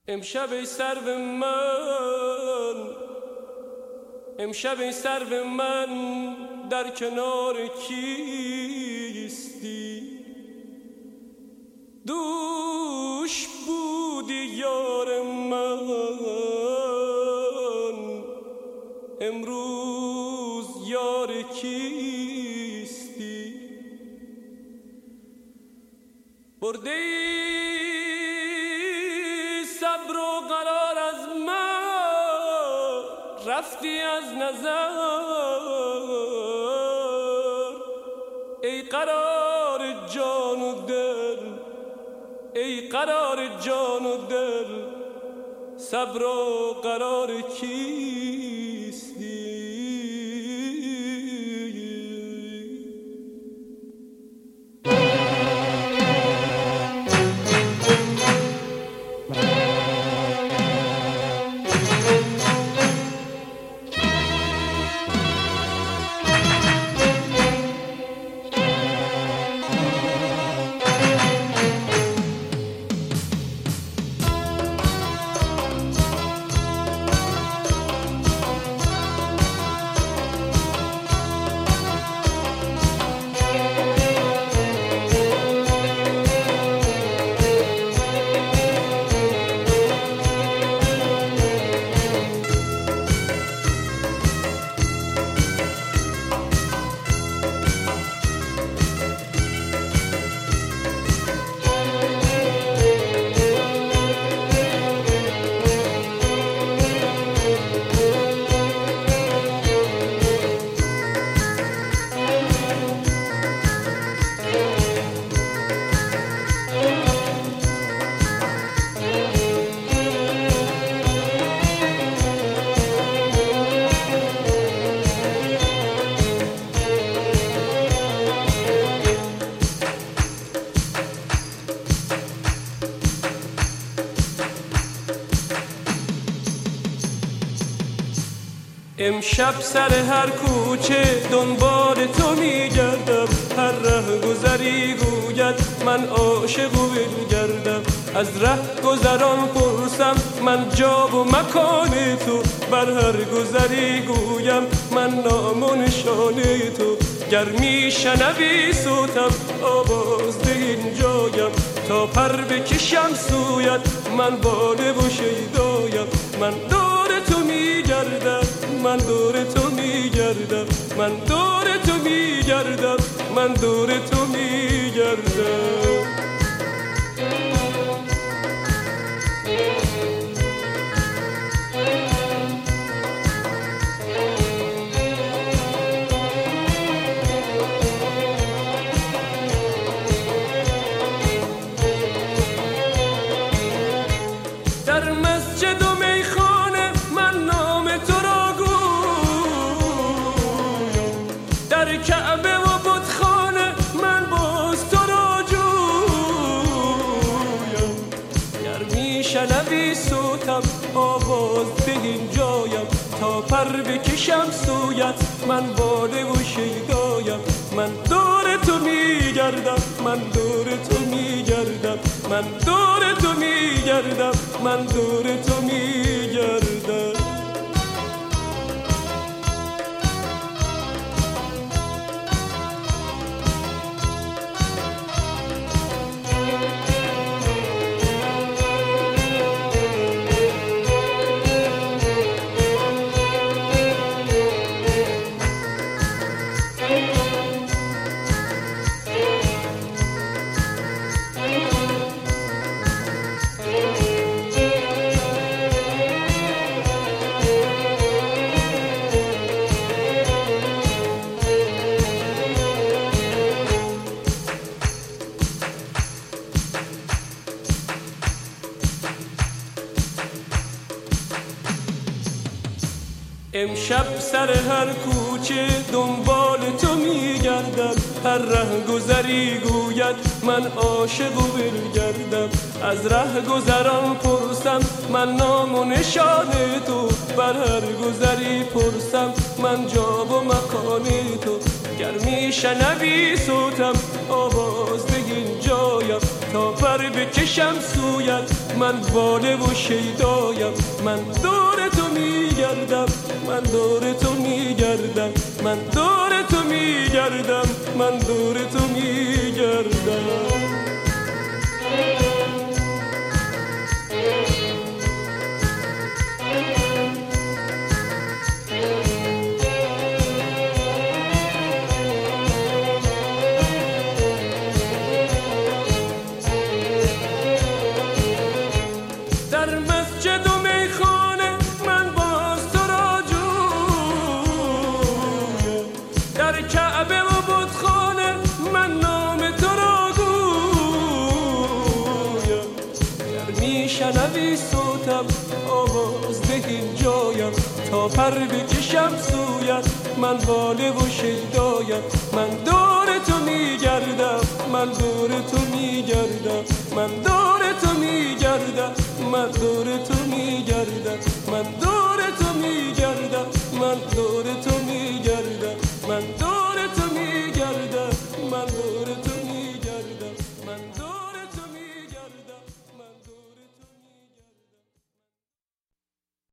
امشب ای سرو من، امشب ای سرو من در کنار کیستی؟ دوش بودی یار من، امروز یار کیستی؟ برده ای صبر و قرار از من، رفتی از نظر. ای قرار جان و دل، ای قرار جان و دل، صبر و قرار کیستی؟ امشب سر هر کوچه دنبال تو میگردم، هر ره گذری گوید من عاشق و بلگردم. از ره گذران پرسم من جا و مکان تو، بر هر گذری گویم من نام و نشان تو. گر میشنوی صوتم آواز ده اینجایم، تا پر بکشم سویت من باله و شیدایم. من دور تو میگردم، من دور تو میگردم، من دور تو میگردم، من دور تو میگردم. در مسجد و میخانه من نام تو را گویم، در کعبه و بتخانه من باز تو را جویم. گر میشنوی صوتم آواز ده اینجایم، تا پر بکشم سویت من باله و شیدایم. من دور تو میگردم، من دور تو میگردم، من دور تو میگردم، من دور تو میگردم. امشب سر هر کوچه دنبال تو میگردم، هر ره گذری گوید من عاشق و بلگردم. از ره گذران پرسم من نام و نشان تو، بر هر گذری پرسم من جا و مکان تو. گر میشنوی صوتم آواز ده اینجایم، تا پر بکشم سویت. من واله و شیدایم، من دور تو میگردم، من دور تو میگردم، من دور تو میگردم، من دور تو میگردم. در مسجد و میخانه من باز تو را جویم، در کعبه و بتخانه من نام تو را گویم. گر میشنوی صوتم آواز دهی جایم، تا پر بکشم سویت. من واله و شیدایم، من دور تو میگردم، من دور تو میگردم، من دور تو میگردم، من دور تو میگردم، من دور تو میگردم، من دور تو میگردم، من دور تو میگردم، من دور